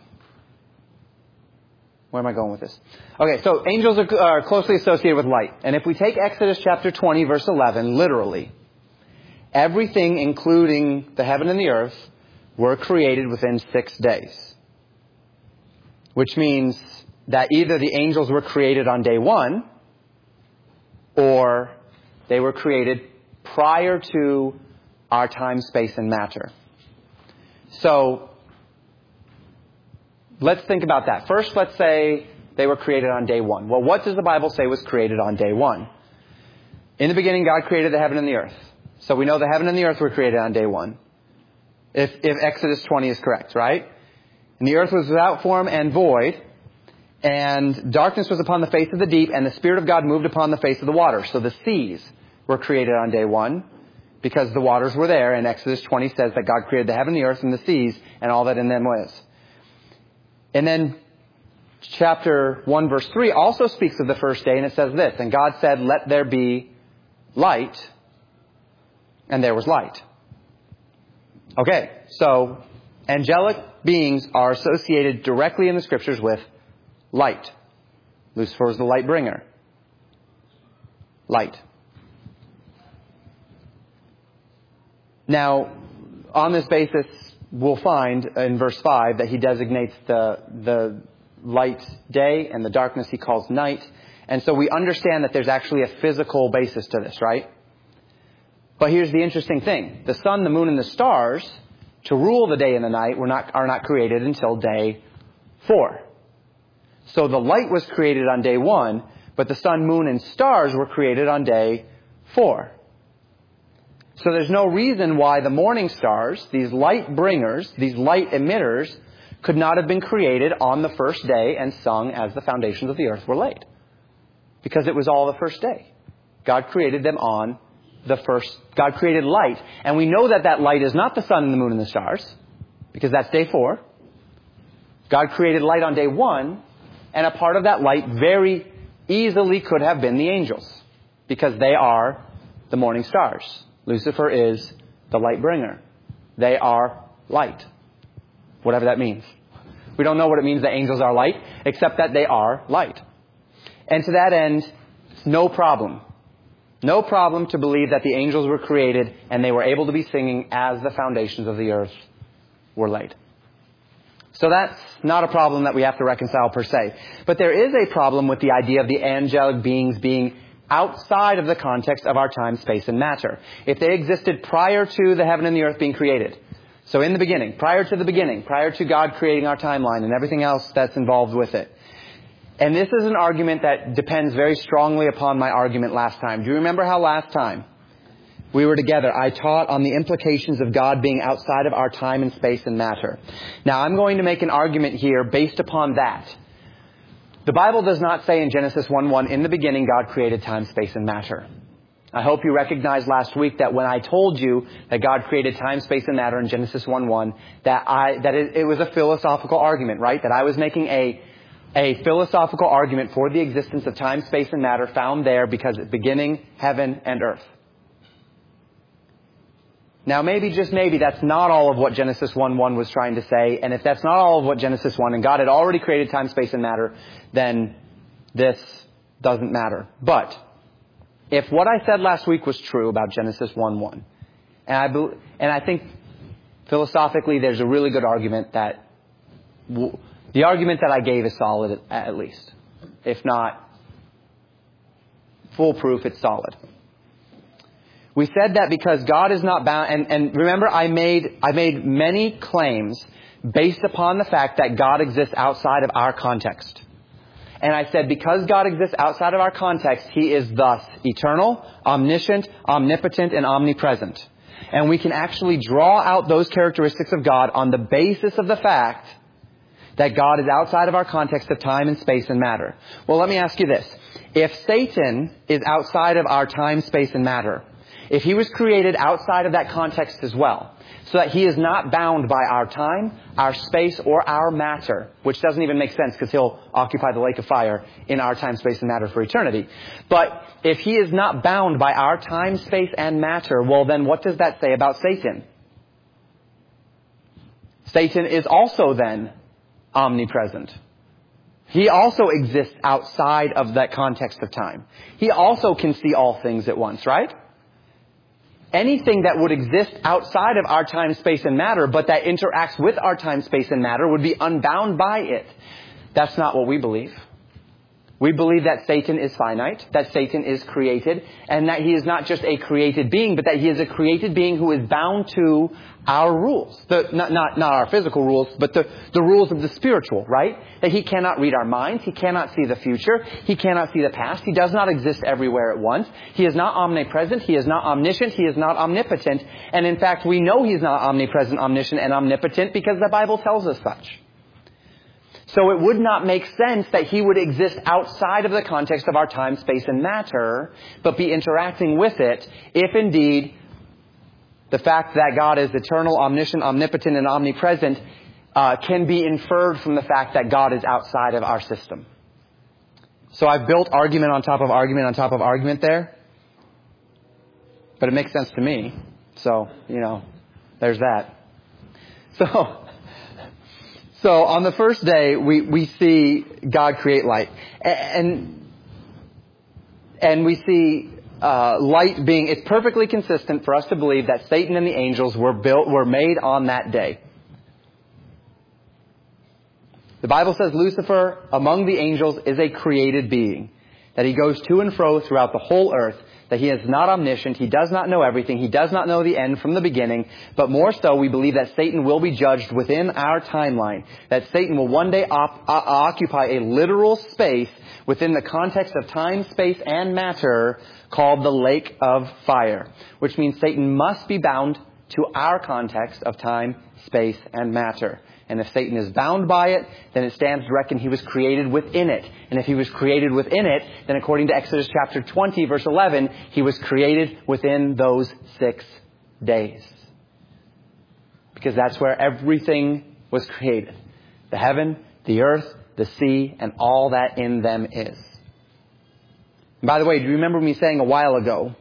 where am I going with this? Okay, so angels are, are closely associated with light. And if we take Exodus chapter twenty, verse eleven, literally, everything, including the heaven and the earth, were created within six days. Which means that either the angels were created on day one, or they were created prior to our time, space, and matter. So, let's think about that. First, let's say they were created on day one. Well, what does the Bible say was created on day one? In the beginning, God created the heaven and the earth. So we know the heaven and the earth were created on day one. If, if Exodus twenty is correct, right? And the earth was without form and void, and darkness was upon the face of the deep, and the Spirit of God moved upon the face of the water. So the seas were created on day one, because the waters were there, and Exodus twenty says that God created the heaven, the earth, and the seas, and all that in them was. And then chapter one, verse three also speaks of the first day, and it says this, and God said, let there be light, and there was light. Okay, so angelic beings are associated directly in the scriptures with light. Lucifer is the light bringer. Light. Now, on this basis, we'll find in verse five that he designates the, the light day and the darkness he calls night. And so we understand that there's actually a physical basis to this, right? But here's the interesting thing. The sun, the moon, and the stars, to rule the day and the night, were not, are not created until day four. So the light was created on day one, but the sun, moon, and stars were created on day four. So there's no reason why the morning stars, these light bringers, these light emitters, could not have been created on the first day and sung as the foundations of the earth were laid. Because it was all the first day. God created them on the first, God created light. And we know that that light is not the sun and the moon and the stars, because that's day four. God created light on day one, and a part of that light very easily could have been the angels, because they are the morning stars. Lucifer is the light bringer. They are light. Whatever that means. We don't know what it means that angels are light, except that they are light. And to that end, no problem. No problem to believe that the angels were created and they were able to be singing as the foundations of the earth were laid. So that's not a problem that we have to reconcile per se. But there is a problem with the idea of the angelic beings being outside of the context of our time, space, and matter. If they existed prior to the heaven and the earth being created, so in the beginning, prior to the beginning, prior to God creating our timeline and everything else that's involved with it. And this is an argument that depends very strongly upon my argument last time. Do you remember how last time we were together, I taught on the implications of God being outside of our time and space and matter? Now, I'm going to make an argument here based upon that. The Bible does not say in Genesis one one, in the beginning God created time, space, and matter. I hope you recognized last week that when I told you that God created time, space, and matter in Genesis one one, that I that it, it was a philosophical argument, right? That I was making a a philosophical argument for the existence of time, space, and matter found there because at beginning, heaven, and earth. Now, maybe, just maybe, that's not all of what Genesis one one was trying to say. And if that's not all of what Genesis one, and God had already created time, space, and matter, then this doesn't matter. But if what I said last week was true about Genesis one one, and I, be, and I think Philosophically, there's a really good argument that w- the argument that I gave is solid at least. If not foolproof, it's solid. We said that because God is not bound, and, and remember I made, I made many claims based upon the fact that God exists outside of our context. And I said because God exists outside of our context, He is thus eternal, omniscient, omnipotent, and omnipresent. And we can actually draw out those characteristics of God on the basis of the fact that God is outside of our context of time and space and matter. Well, let me ask you this. If Satan is outside of our time, space, and matter, if he was created outside of that context as well, so that he is not bound by our time, our space, or our matter, which doesn't even make sense because he'll occupy the lake of fire in our time, space, and matter for eternity. But if he is not bound by our time, space, and matter, well then what does that say about Satan? Satan is also then omnipresent. He also exists outside of that context of time. He also can see all things at once, right? Anything that would exist outside of our time, space, and matter, but that interacts with our time, space, and matter would be unbound by it. That's not what we believe. We believe that Satan is finite, that Satan is created, and that he is not just a created being, but that he is a created being who is bound to our rules. The, not, not, not our physical rules, but the, the rules of the spiritual, right? That he cannot read our minds, he cannot see the future, he cannot see the past, he does not exist everywhere at once. He is not omnipresent, he is not omniscient, he is not omnipotent. And in fact, we know he's not omnipresent, omniscient, and omnipotent because the Bible tells us such. So it would not make sense that he would exist outside of the context of our time, space, and matter, but be interacting with it if indeed the fact that God is eternal, omniscient, omnipotent, and omnipresent uh, can be inferred from the fact that God is outside of our system. So I've built argument on top of argument on top of argument there. But it makes sense to me. So, you know, there's that. So... So on the first day, we, we see God create light. And, and we see uh, light being, it's perfectly consistent for us to believe that Satan and the angels were built, were made on that day. The Bible says Lucifer, among the angels, is a created being. That he goes to and fro throughout the whole earth. That he is not omniscient. He does not know everything. He does not know the end from the beginning. But more so, we believe that Satan will be judged within our timeline. That Satan will one day op- uh, occupy a literal space within the context of time, space, and matter called the lake of fire. Which means Satan must be bound to our context of time, space, and matter. And if Satan is bound by it, then it stands to reckon he was created within it. And if he was created within it, then according to Exodus chapter twenty, verse eleven, he was created within those six days. Because that's where everything was created. The heaven, the earth, the sea, and all that in them is. And by the way, do you remember me saying a while ago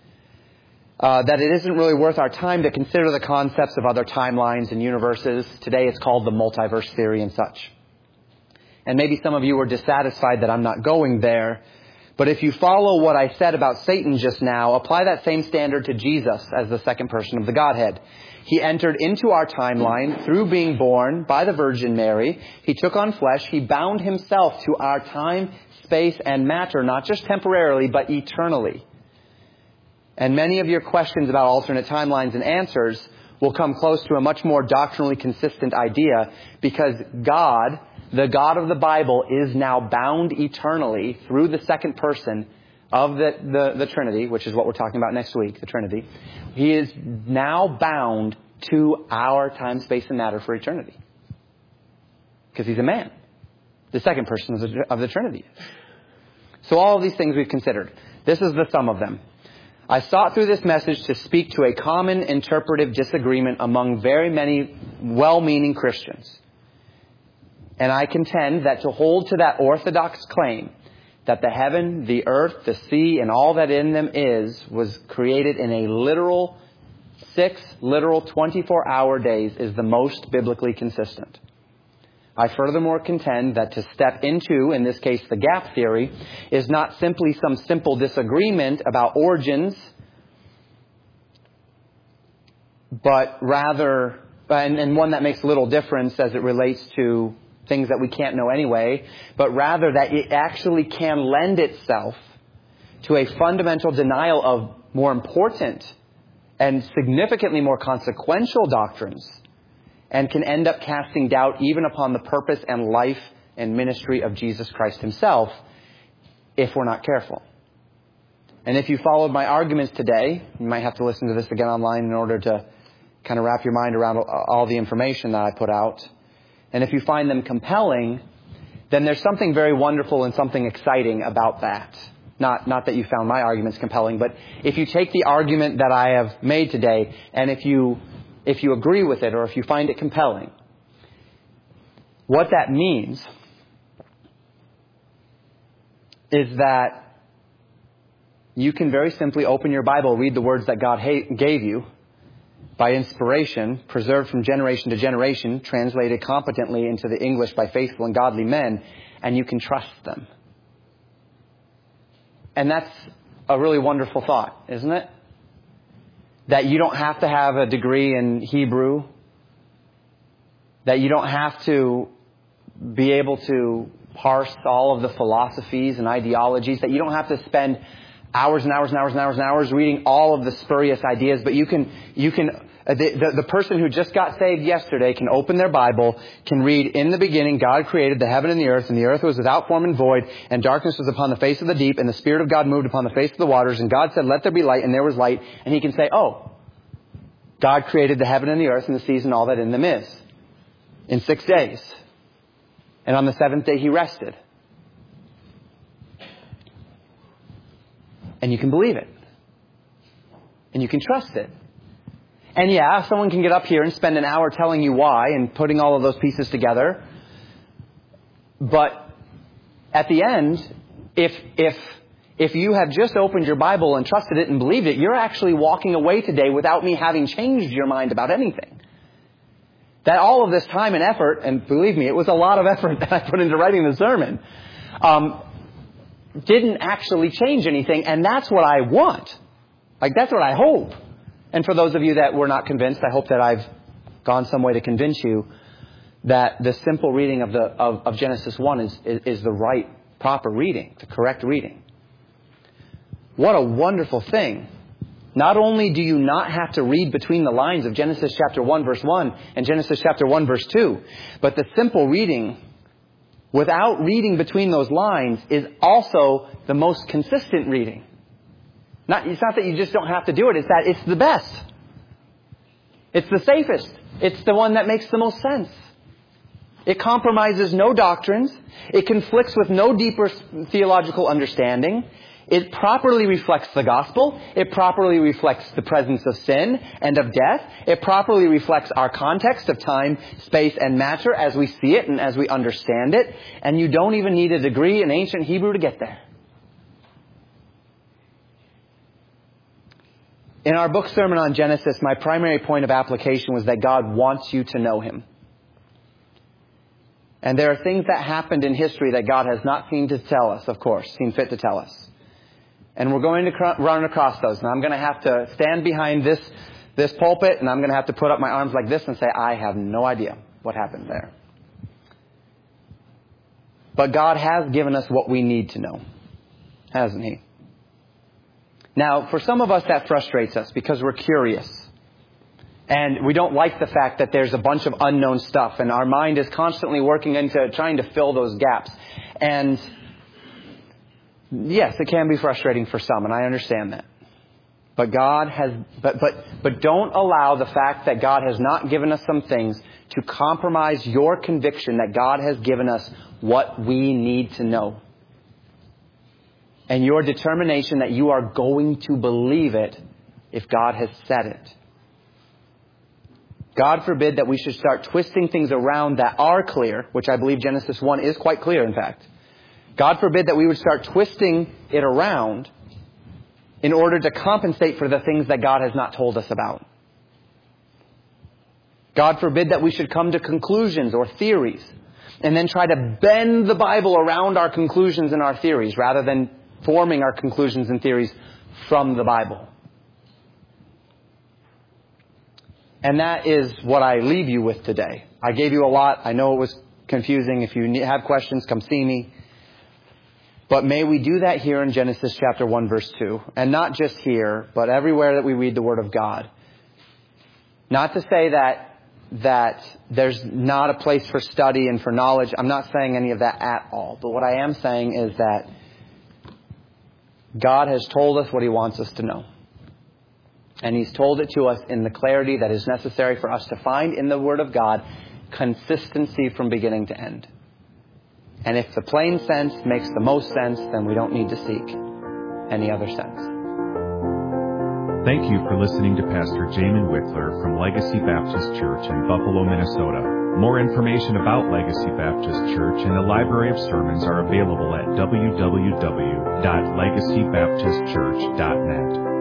Uh, that it isn't really worth our time to consider the concepts of other timelines and universes? Today it's called the multiverse theory and such. And maybe some of you were dissatisfied that I'm not going there. But if you follow what I said about Satan just now, apply that same standard to Jesus as the second person of the Godhead. He entered into our timeline through being born by the Virgin Mary. He took on flesh. He bound himself to our time, space, and matter, not just temporarily, but eternally. And many of your questions about alternate timelines and answers will come close to a much more doctrinally consistent idea because God, the God of the Bible, is now bound eternally through the second person of the, the, the Trinity, which is what we're talking about next week, the Trinity. He is now bound to our time, space, and matter for eternity. Because he's a man. The second person of the, of the Trinity. So all of these things we've considered. This is the sum of them. I sought through this message to speak to a common interpretive disagreement among very many well-meaning Christians. And I contend that to hold to that orthodox claim that the heaven, the earth, the sea, and all that in them is, was created in a literal, six literal twenty-four hour days is the most biblically consistent. I furthermore contend that to step into, in this case, the gap theory, is not simply some simple disagreement about origins, but rather and, and one that makes little difference as it relates to things that we can't know anyway, but rather that it actually can lend itself to a fundamental denial of more important and significantly more consequential doctrines, and can end up casting doubt even upon the purpose and life and ministry of Jesus Christ himself if we're not careful. And if you followed my arguments today, you might have to listen to this again online in order to kind of wrap your mind around all the information that I put out. And if you find them compelling, then there's something very wonderful and something exciting about that. Not, not that you found my arguments compelling, but if you take the argument that I have made today, and if you, if you agree with it, or if you find it compelling, what that means is that you can very simply open your Bible, read the words that God gave you by inspiration, preserved from generation to generation, translated competently into the English by faithful and godly men, and you can trust them. And that's a really wonderful thought, isn't it? That you don't have to have a degree in Hebrew. That you don't have to be able to parse all of the philosophies and ideologies. That you don't have to spend hours and hours and hours and hours and hours reading all of the spurious ideas. But you can, you can, the, the, the person who just got saved yesterday can open their Bible, can read, in the beginning, God created the heaven and the earth, and the earth was without form and void, and darkness was upon the face of the deep, and the Spirit of God moved upon the face of the waters, and God said, let there be light, and there was light. And he can say, oh, God created the heaven and the earth and the seas and all that in them is, in six days. And on the seventh day he rested. And you can believe it. And you can trust it. And yeah, someone can get up here and spend an hour telling you why and putting all of those pieces together. But at the end, if if if you have just opened your Bible and trusted it and believed it, you're actually walking away today without me having changed your mind about anything. That all of this time and effort, and believe me, it was a lot of effort that I put into writing the sermon, um, didn't actually change anything, and that's what I want. Like, that's what I hope. And for those of you that were not convinced, I hope that I've gone some way to convince you that the simple reading of the of, of Genesis one is, is, is the right, proper reading, the correct reading. What a wonderful thing. Not only do you not have to read between the lines of Genesis chapter one verse one and Genesis chapter one verse two, but the simple reading without reading between those lines is also the most consistent reading. Not, it's not that you just don't have to do it, it's that it's the best. It's the safest. It's the one that makes the most sense. It compromises no doctrines. It conflicts with no deeper theological understanding. It properly reflects the gospel. It properly reflects the presence of sin and of death. It properly reflects our context of time, space, and matter as we see it and as we understand it. And you don't even need a degree in ancient Hebrew to get there. In our book sermon on Genesis, my primary point of application was that God wants you to know Him. And there are things that happened in history that God has not seen to tell us, of course, seen fit to tell us. And we're going to cr- run across those. And I'm going to have to stand behind this, this pulpit, and I'm going to have to put up my arms like this and say, I have no idea what happened there. But God has given us what we need to know, hasn't He? Now, for some of us, that frustrates us because we're curious. And we don't like the fact that there's a bunch of unknown stuff. And our mind is constantly working into trying to fill those gaps. And yes, it can be frustrating for some, and I understand that. But God has, but, but, but don't allow the fact that God has not given us some things to compromise your conviction that God has given us what we need to know. And your determination that you are going to believe it if God has said it. God forbid that we should start twisting things around that are clear, which I believe Genesis one is quite clear, in fact. God forbid that we would start twisting it around in order to compensate for the things that God has not told us about. God forbid that we should come to conclusions or theories and then try to bend the Bible around our conclusions and our theories rather than forming our conclusions and theories from the Bible. And that is what I leave you with today. I gave you a lot. I know it was confusing. If you have questions, come see me. But may we do that here in Genesis chapter one, verse two. And not just here, but everywhere that we read the Word of God. Not to say that, that there's not a place for study and for knowledge. I'm not saying any of that at all. But what I am saying is that God has told us what He wants us to know. And He's told it to us in the clarity that is necessary for us to find in the Word of God consistency from beginning to end. And if the plain sense makes the most sense, then we don't need to seek any other sense. Thank you for listening to Pastor Jamin Wickler from Legacy Baptist Church in Buffalo, Minnesota. More information about Legacy Baptist Church and a library of sermons are available at w w w dot legacy baptist church dot net.